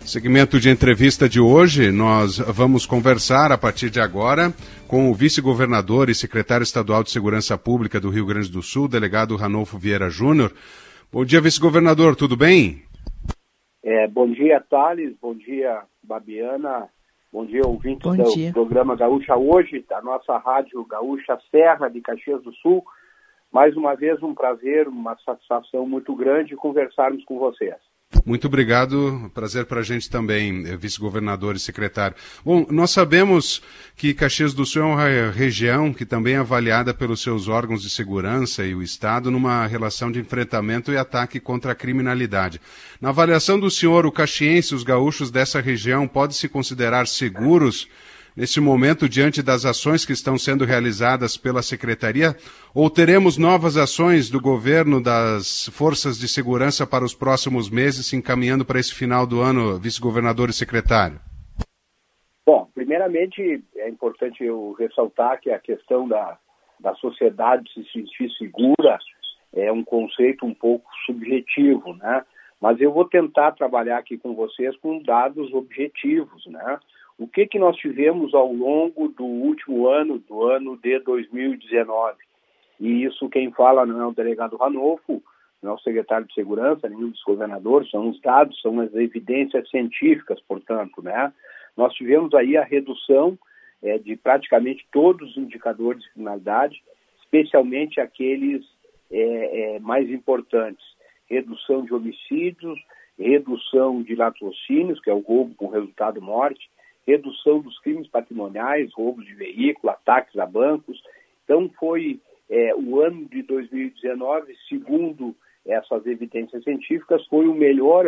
Segmento de entrevista de hoje, nós vamos conversar a partir de agora com o vice-governador e secretário estadual de Segurança Pública do Rio Grande do Sul, delegado Ranolfo Vieira Júnior. Bom dia, vice-governador, tudo bem? Bom dia, Thales, bom dia, Babiana, bom dia, ouvintes do programa Gaúcha Hoje, da nossa rádio Gaúcha Serra de Caxias do Sul. Mais uma vez, um prazer, uma satisfação muito grande conversarmos com vocês. Muito obrigado, prazer para a gente também, vice-governador e secretário. Bom, nós sabemos que Caxias do Sul é uma região que também é avaliada pelos seus órgãos de segurança e o Estado numa relação de enfrentamento e ataque contra a criminalidade. Na avaliação do senhor, o caxiense e os gaúchos dessa região podem se considerar seguros nesse momento diante das ações que estão sendo realizadas pela Secretaria? Ou teremos novas ações do governo, das forças de segurança para os próximos meses, se encaminhando para esse final do ano, vice-governador e secretário? Bom, primeiramente é importante eu ressaltar que a questão da sociedade se sentir segura é um conceito um pouco subjetivo, né? Mas eu vou tentar trabalhar aqui com vocês com dados objetivos, né? O que nós tivemos ao longo do último ano, do ano de 2019? E isso quem fala não é o delegado Ranolfo, não é o secretário de Segurança, nem o vice-governador, são os dados, são as evidências científicas, portanto, né? Nós tivemos aí a redução de praticamente todos os indicadores de criminalidade, especialmente aqueles mais importantes. Redução de homicídios, redução de latrocínios, que é o roubo com resultado morte, redução dos crimes patrimoniais, roubos de veículo, ataques a bancos. Então, foi o ano de 2019, segundo essas evidências científicas, foi o melhor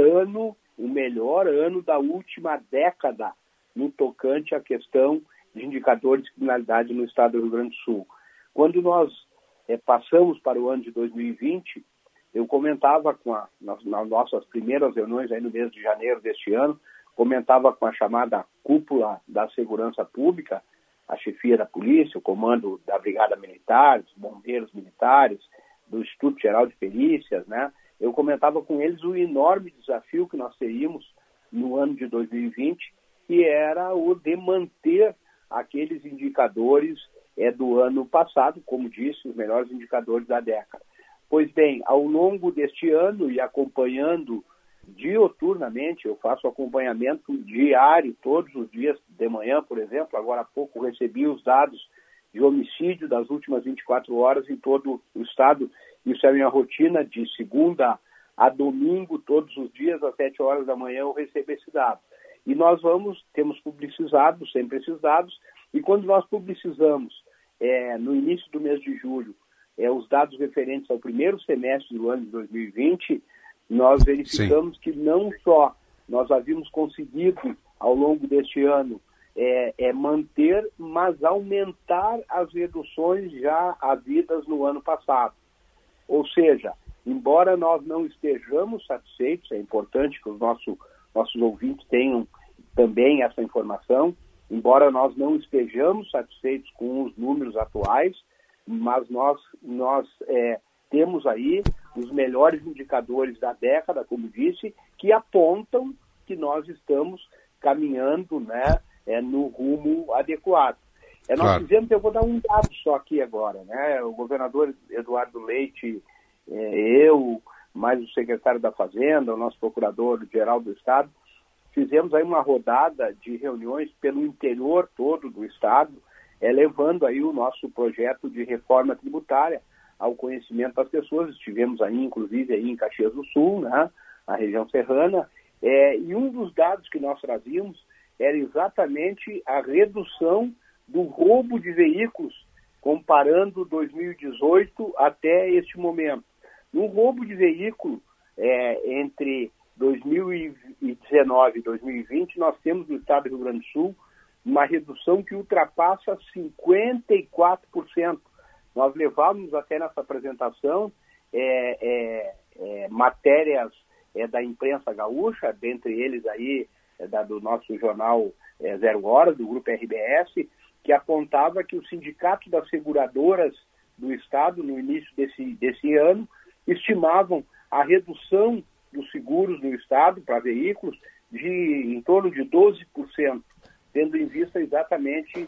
ano da última década no tocante à questão de indicadores de criminalidade no estado do Rio Grande do Sul. Quando nós passamos para o ano de 2020, eu comentava nas nossas primeiras reuniões aí no mês de janeiro deste ano, comentava com a chamada cúpula da segurança pública, a chefia da polícia, o comando da brigada militar, os bombeiros militares, do Instituto Geral de Perícias, né? Eu comentava com eles o enorme desafio que nós teríamos no ano de 2020, que era o de manter aqueles indicadores do ano passado, como disse, os melhores indicadores da década. Pois bem, ao longo deste ano e acompanhando dioturnamente, eu faço acompanhamento diário, todos os dias de manhã, por exemplo. Agora há pouco recebi os dados de homicídio das últimas 24 horas em todo o estado. Isso é a minha rotina de segunda a domingo, todos os dias, às 7 horas da manhã eu recebo esse dado. E nós temos publicizado sempre esses dados, e quando nós publicizamos no início do mês de julho os dados referentes ao primeiro semestre do ano de 2020, nós verificamos que não só nós havíamos conseguido, ao longo deste ano, manter, mas aumentar as reduções já havidas no ano passado. Ou seja, embora nós não estejamos satisfeitos, é importante que os nossos ouvintes tenham também essa informação, embora nós não estejamos satisfeitos com os números atuais, mas nós temos aí os melhores indicadores da década, como disse, que apontam que nós estamos caminhando, né, no rumo adequado. Nós fizemos, eu vou dar um dado só aqui agora, né? O governador Eduardo Leite, eu, mais o secretário da Fazenda, o nosso procurador-geral do Estado, fizemos aí uma rodada de reuniões pelo interior todo do Estado, levando aí o nosso projeto de reforma tributária ao conhecimento das pessoas. Estivemos aí, inclusive, aí em Caxias do Sul, né, na região serrana, e um dos dados que nós trazíamos era exatamente a redução do roubo de veículos, comparando 2018 até este momento. No roubo de veículo, entre 2019 e 2020, nós temos no estado do Rio Grande do Sul uma redução que ultrapassa 54%. Nós levamos até nessa apresentação matérias da imprensa gaúcha, dentre eles aí do nosso jornal 0 Horas, do Grupo RBS, que apontava que o Sindicato das Seguradoras do Estado, no início desse ano, estimavam a redução dos seguros no Estado para veículos em em torno de 12%, tendo em vista exatamente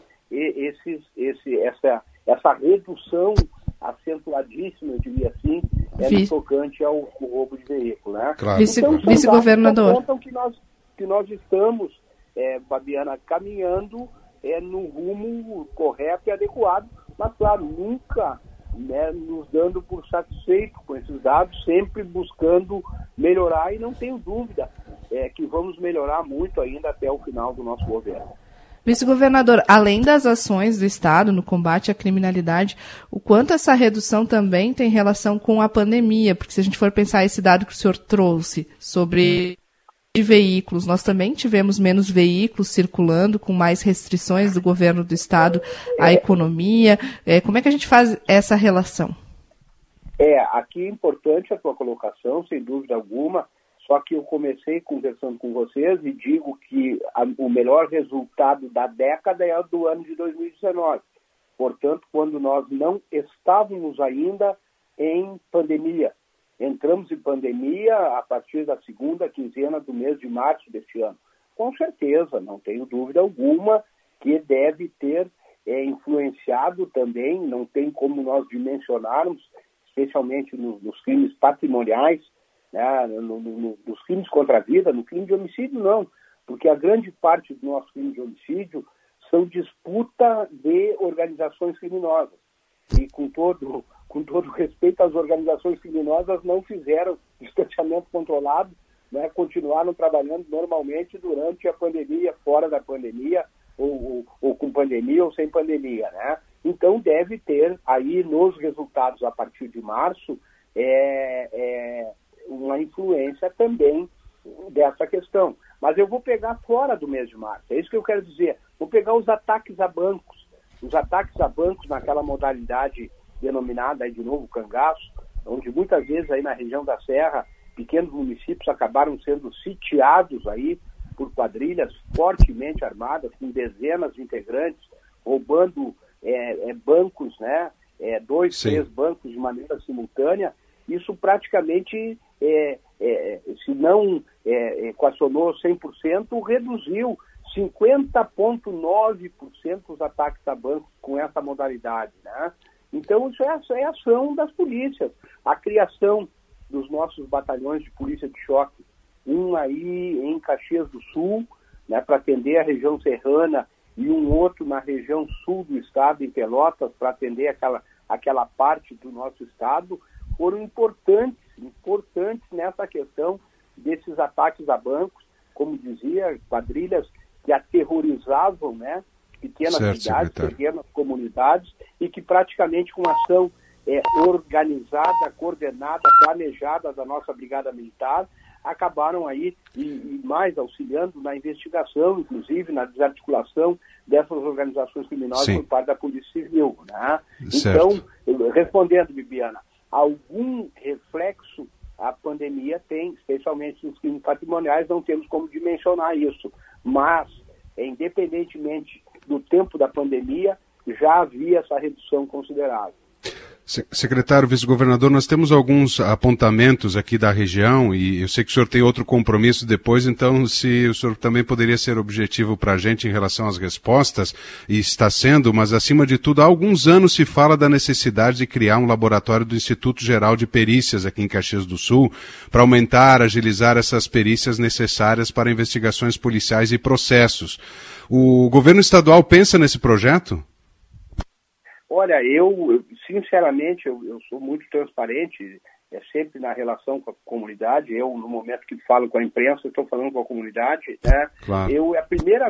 essa redução acentuadíssima, eu diria assim, no tocante ao roubo de veículo, né? Claro. Então, Vice-governador. Que nós estamos, Fabiana, caminhando no rumo correto e adequado, mas, claro, nunca nos dando por satisfeito com esses dados, sempre buscando melhorar, e não tenho dúvida que vamos melhorar muito ainda até o final do nosso governo. Vice-governador, além das ações do Estado no combate à criminalidade, o quanto essa redução também tem relação com a pandemia? Porque se a gente for pensar esse dado que o senhor trouxe sobre veículos, nós também tivemos menos veículos circulando, com mais restrições do governo do Estado à economia. Como é que a gente faz essa relação? Aqui é importante a tua colocação, sem dúvida alguma. Só que eu comecei conversando com vocês e digo que o melhor resultado da década é o do ano de 2019. Portanto, quando nós não estávamos ainda em pandemia. Entramos em pandemia a partir da segunda quinzena do mês de março deste ano. Com certeza, não tenho dúvida alguma que deve ter influenciado também, não tem como nós dimensionarmos, especialmente nos crimes patrimoniais, nos crimes contra a vida, no crime de homicídio não, porque a grande parte do nosso crime de homicídio são disputa de organizações criminosas. E com todo respeito, as organizações criminosas não fizeram distanciamento controlado, continuaram trabalhando normalmente durante a pandemia, fora da pandemia, ou com pandemia ou sem pandemia, né? Então deve ter aí nos resultados a partir de março uma influência também dessa questão. Mas eu vou pegar fora do mês de março, é isso que eu quero dizer. Vou pegar os ataques a bancos. Os ataques a bancos naquela modalidade denominada aí de novo cangaço, onde muitas vezes aí na região da Serra, pequenos municípios acabaram sendo sitiados aí por quadrilhas fortemente armadas, com dezenas de integrantes, roubando bancos, né? 2, 3 bancos de maneira simultânea. Isso praticamente, se não equacionou 100%, reduziu 50,9% os ataques a bancos com essa modalidade, né? Então, isso é ação das polícias. A criação dos nossos batalhões de polícia de choque, um aí em Caxias do Sul, né, para atender a região serrana, e um outro na região sul do estado, em Pelotas, para atender aquela parte do nosso estado, foram importantes nessa questão desses ataques a bancos, como dizia, quadrilhas que aterrorizavam, né, pequenas cidades, pequenas comunidades, e que praticamente com ação organizada, coordenada, planejada da nossa Brigada Militar, acabaram aí e mais auxiliando na investigação, inclusive na desarticulação dessas organizações criminosas por parte da Polícia Civil, né? Então, respondendo, Bibiana, algum reflexo a pandemia tem, especialmente nos crimes patrimoniais, não temos como dimensionar isso, mas, independentemente do tempo da pandemia, já havia essa redução considerável. Secretário, vice-governador, nós temos alguns apontamentos aqui da região e eu sei que o senhor tem outro compromisso depois, então se o senhor também poderia ser objetivo para a gente em relação às respostas, e está sendo, mas acima de tudo, há alguns anos se fala da necessidade de criar um laboratório do Instituto Geral de Perícias aqui em Caxias do Sul para aumentar, agilizar essas perícias necessárias para investigações policiais e processos. O governo estadual pensa nesse projeto? Olha, sinceramente, eu sou muito transparente, sempre na relação com a comunidade. Eu, no momento que falo com a imprensa, estou falando com a comunidade, né? Claro. É a primeira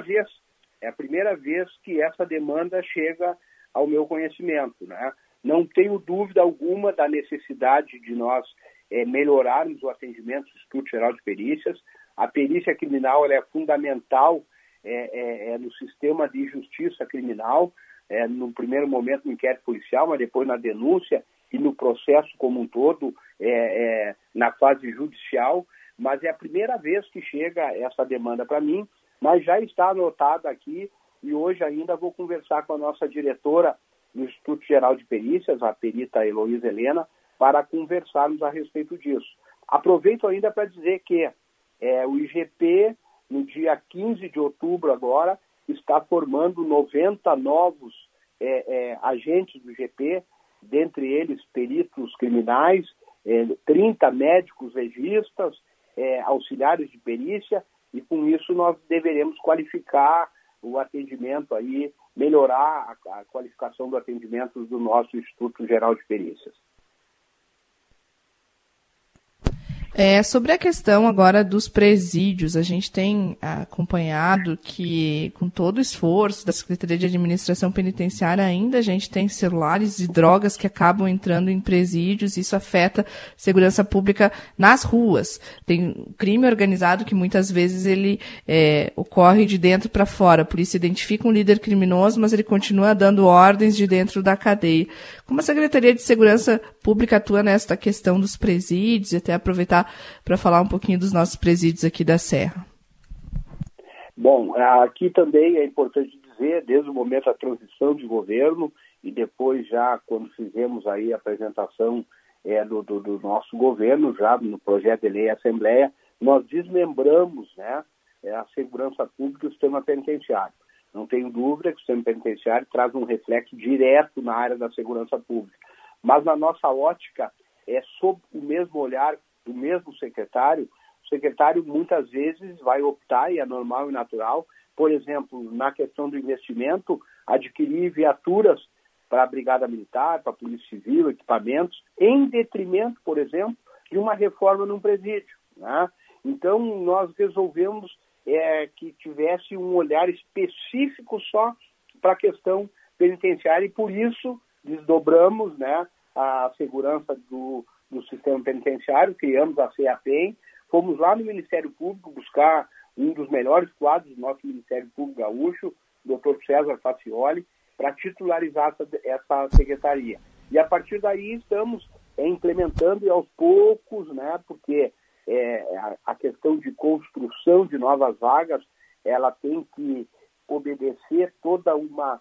vez que essa demanda chega ao meu conhecimento, né? Não tenho dúvida alguma da necessidade de nós melhorarmos o atendimento do Instituto Geral de Perícias. A perícia criminal ela é fundamental no sistema de justiça criminal, no primeiro momento no inquérito policial, mas depois na denúncia e no processo como um todo, na fase judicial. Mas é a primeira vez que chega essa demanda para mim, mas já está anotada aqui e hoje ainda vou conversar com a nossa diretora do Instituto Geral de Perícias, a perita Heloísa Helena, para conversarmos a respeito disso. Aproveito ainda para dizer que o IGP no dia 15 de outubro agora, está formando 90 novos agentes do GP, dentre eles peritos criminais, 30 médicos legistas, auxiliares de perícia, e com isso nós deveremos qualificar o atendimento aí, melhorar a qualificação do atendimento do nosso Instituto Geral de Perícias. Sobre a questão agora dos presídios, a gente tem acompanhado que, com todo o esforço da Secretaria de Administração Penitenciária, ainda a gente tem celulares e drogas que acabam entrando em presídios, e isso afeta a segurança pública nas ruas. Tem crime organizado que muitas vezes ele ocorre de dentro para fora, a polícia identifica um líder criminoso, mas ele continua dando ordens de dentro da cadeia. Como a Secretaria de Segurança Pública atua nesta questão dos presídios, e até aproveitar para falar um pouquinho dos nossos presídios aqui da Serra? Bom, aqui também é importante dizer, desde o momento da transição de governo e depois já quando fizemos aí a apresentação do nosso governo, já no projeto de lei Assembleia, nós desmembramos, né, a segurança pública e o sistema penitenciário. Não tenho dúvida que o sistema penitenciário traz um reflexo direto na área da segurança pública. Mas na nossa ótica, sob o mesmo olhar do mesmo secretário, o secretário muitas vezes vai optar, e é normal e natural, por exemplo, na questão do investimento, adquirir viaturas para a Brigada Militar, para a Polícia Civil, equipamentos, em detrimento, por exemplo, de uma reforma num presídio, né? Então, nós resolvemos que tivesse um olhar específico só para a questão penitenciária, e por isso desdobramos, né, a segurança do sistema penitenciário, criamos a CEAPEN, fomos lá no Ministério Público buscar um dos melhores quadros do nosso Ministério Público gaúcho, o Dr. César Facioli, para titularizar essa secretaria. E a partir daí estamos implementando, e aos poucos, né, porque a questão de construção de novas vagas, ela tem que obedecer toda uma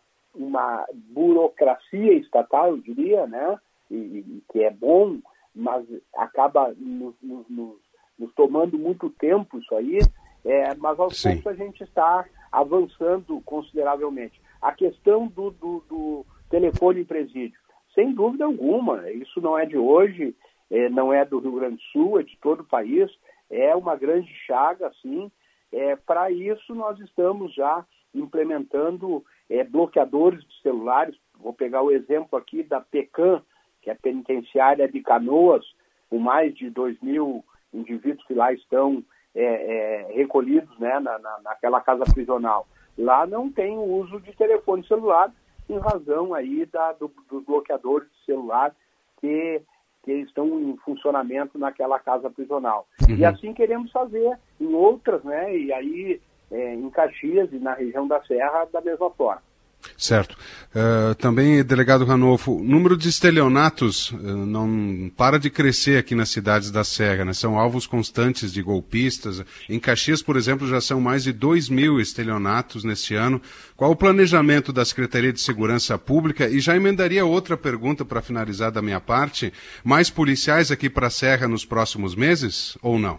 burocracia estatal, eu diria, né, e que é bom, mas acaba nos tomando muito tempo isso aí, mas aos poucos a gente está avançando consideravelmente. A questão do telefone em presídio, sem dúvida alguma, isso não é de hoje, não é do Rio Grande do Sul, é de todo o país, é uma grande chaga, sim. Para isso nós estamos já implementando bloqueadores de celulares. Vou pegar o exemplo aqui da PECAM, que é a penitenciária de Canoas, com mais de 2.000 indivíduos que lá estão recolhidos, né, naquela casa prisional. Lá não tem o uso de telefone celular, em razão aí dos bloqueadores de celular que estão em funcionamento naquela casa prisional. Uhum. E assim queremos fazer em outras, né, e aí em Caxias e na região da Serra da mesma forma. Certo. Também, delegado Ranolfo, o número de estelionatos não para de crescer aqui nas cidades da Serra, né? São alvos constantes de golpistas. Em Caxias, por exemplo, já são mais de 2.000 estelionatos neste ano. Qual o planejamento da Secretaria de Segurança Pública? E já emendaria outra pergunta para finalizar da minha parte. Mais policiais aqui para a Serra nos próximos meses ou não?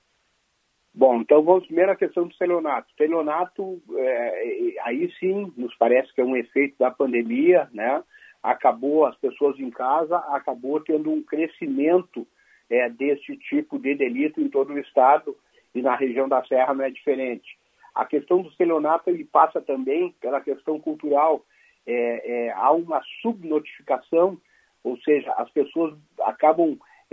Bom, então vamos primeiro à questão do estelionato. Estelionato, aí sim, nos parece que é um efeito da pandemia, né? Acabou as pessoas em casa, acabou tendo um crescimento desse tipo de delito em todo o estado, e na região da Serra não é diferente. A questão do estelionato, ele passa também pela questão cultural. Há uma subnotificação, ou seja, as pessoas acabam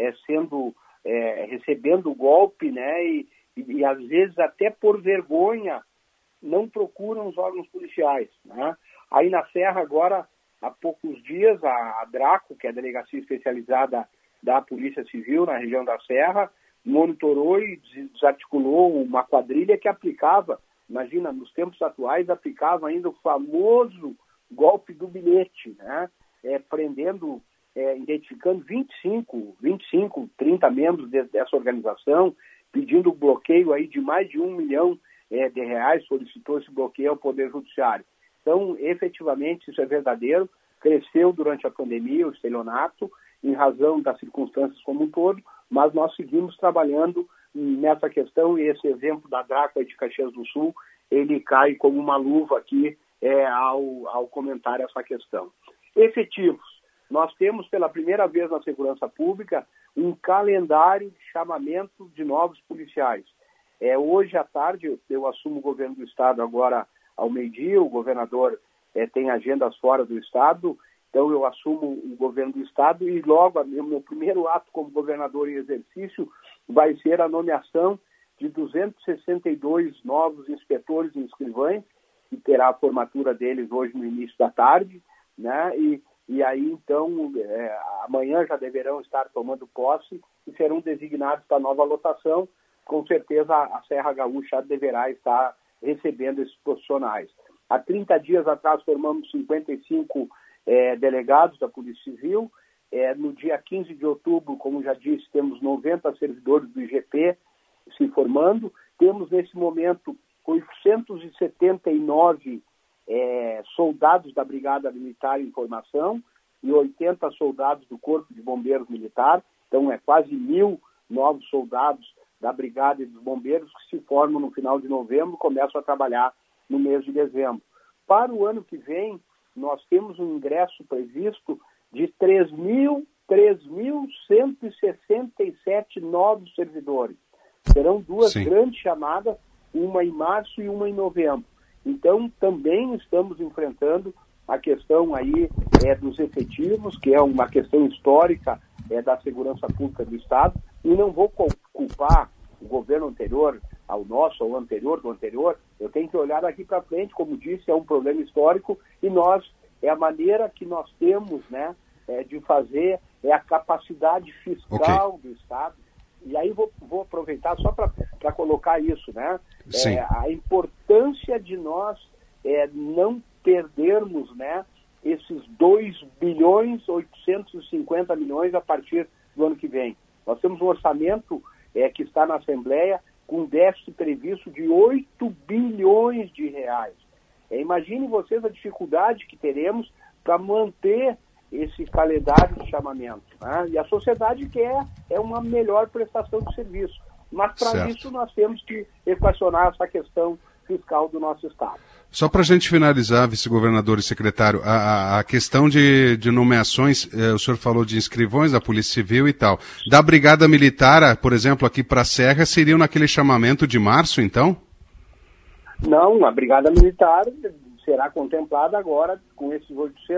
recebendo o golpe, né? E às vezes até por vergonha não procuram os órgãos policiais, né? Aí na Serra agora, há poucos dias, a DRACO, que é a Delegacia Especializada da Polícia Civil na região da Serra, monitorou e desarticulou uma quadrilha que aplicava, imagina, nos tempos atuais, aplicava ainda o famoso golpe do bilhete, né? Prendendo, identificando 25, 30 membros dessa organização, pedindo o bloqueio aí de mais de R$1 milhão de reais, solicitou esse bloqueio ao Poder Judiciário. Então, efetivamente, isso é verdadeiro, cresceu durante a pandemia o estelionato, em razão das circunstâncias como um todo, mas nós seguimos trabalhando nessa questão, e esse exemplo da Draco de Caxias do Sul, ele cai como uma luva aqui ao comentar essa questão. Efetivos. Nós temos, pela primeira vez na segurança pública, um calendário de chamamento de novos policiais. Hoje à tarde, eu assumo o governo do Estado agora ao meio-dia, o governador tem agendas fora do Estado, então eu assumo o governo do Estado e logo o meu primeiro ato como governador em exercício vai ser a nomeação de 262 novos inspetores e escrivães, que terá a formatura deles hoje no início da tarde, né? E aí, então, amanhã já deverão estar tomando posse e serão designados para a nova lotação. Com certeza, a Serra Gaúcha deverá estar recebendo esses profissionais. Há 30 dias atrás, formamos 55 delegados da Polícia Civil. No dia 15 de outubro, como já disse, temos 90 servidores do IGP se formando. Temos, nesse momento, 879 soldados da Brigada Militar em formação e 80 soldados do Corpo de Bombeiros Militar. Então, quase 1.000 novos soldados da Brigada e dos Bombeiros que se formam no final de novembro e começam a trabalhar no mês de dezembro. Para o ano que vem, nós temos um ingresso previsto de 3.167 novos servidores. Serão duas grandes chamadas, uma em março e uma em novembro. Então, também estamos enfrentando a questão aí dos efetivos, que é uma questão histórica da segurança pública do Estado, e não vou culpar o governo anterior ao nosso, ou anterior do anterior. Eu tenho que olhar daqui para frente, como disse, é um problema histórico, e a maneira que nós temos, né, de fazer, a capacidade fiscal do Estado. E aí vou aproveitar só para colocar isso, né? A importância de nós não perdermos, né, esses 2.850 bilhões a partir do ano que vem. Nós temos um orçamento que está na Assembleia com um déficit previsto de 8 bilhões de reais. Imagine vocês a dificuldade que teremos para manter esse calendário de chamamento, né? E a sociedade quer uma melhor prestação de serviço. Mas para isso nós temos que equacionar essa questão fiscal do nosso Estado. Só para a gente finalizar, vice-governador e secretário, a questão de nomeações, o senhor falou de inscrivões da Polícia Civil e tal. Da Brigada Militar, por exemplo, aqui para a Serra, seriam naquele chamamento de março, então? Não, a Brigada Militar será contemplada agora com esses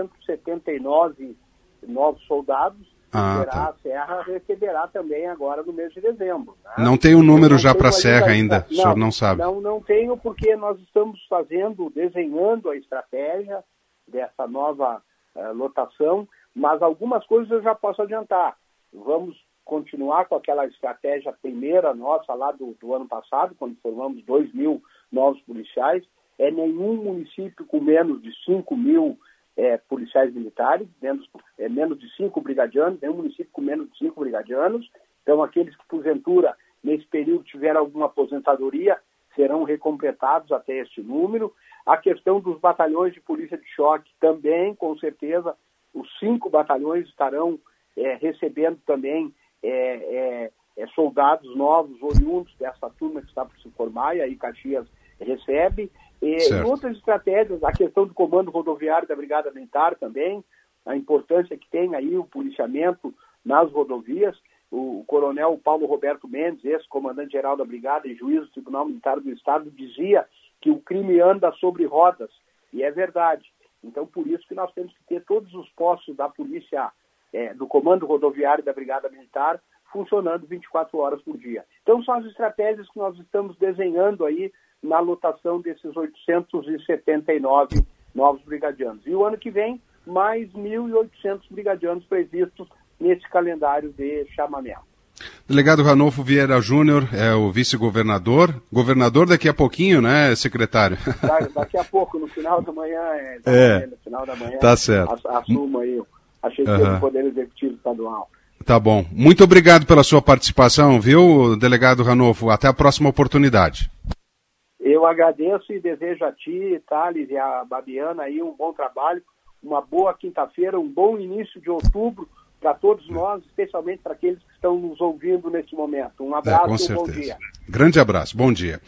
879 novos soldados. A Serra receberá também agora no mês de dezembro. Né? Não tem um número já para a Serra ainda, o senhor não sabe? Não tenho, porque nós estamos desenhando a estratégia dessa nova lotação, mas algumas coisas eu já posso adiantar. Vamos continuar com aquela estratégia primeira nossa lá do ano passado, quando formamos 2.000 novos policiais. Nenhum município com menos de 5.000 policiais militares, menos de 5 brigadianos, nenhum município com menos de 5 brigadianos. Então, aqueles que, porventura, nesse período tiveram alguma aposentadoria, serão recompletados até este número. A questão dos batalhões de polícia de choque também, com certeza, os 5 batalhões estarão recebendo também soldados novos, oriundos dessa turma que está por se formar, e aí Caxias recebe. E outras estratégias, a questão do comando rodoviário da Brigada Militar também, a importância que tem aí o policiamento nas rodovias. O coronel Paulo Roberto Mendes, ex-comandante-geral da Brigada e juiz do Tribunal Militar do Estado, dizia que o crime anda sobre rodas, e é verdade. Então, por isso que nós temos que ter todos os postos da polícia, do comando rodoviário da Brigada Militar, funcionando 24 horas por dia. Então, são as estratégias que nós estamos desenhando aí na lotação desses 879 novos brigadianos. E o ano que vem, mais 1.800 brigadianos previstos nesse calendário de chamamento. Delegado Ranolfo Vieira Júnior é o vice-governador. Governador daqui a pouquinho, né, secretário? Daqui a pouco, no final da manhã. No final da manhã. Tá certo. Assumo aí. Achei que o Poder Executivo Estadual. Tá bom. Muito obrigado pela sua participação, viu, delegado Ranolfo? Até a próxima oportunidade. Eu agradeço e desejo a ti, Thales, e a Babiana aí um bom trabalho, uma boa quinta-feira, um bom início de outubro, para todos nós, especialmente para aqueles que estão nos ouvindo nesse momento. Um abraço e um bom dia. Grande abraço, bom dia.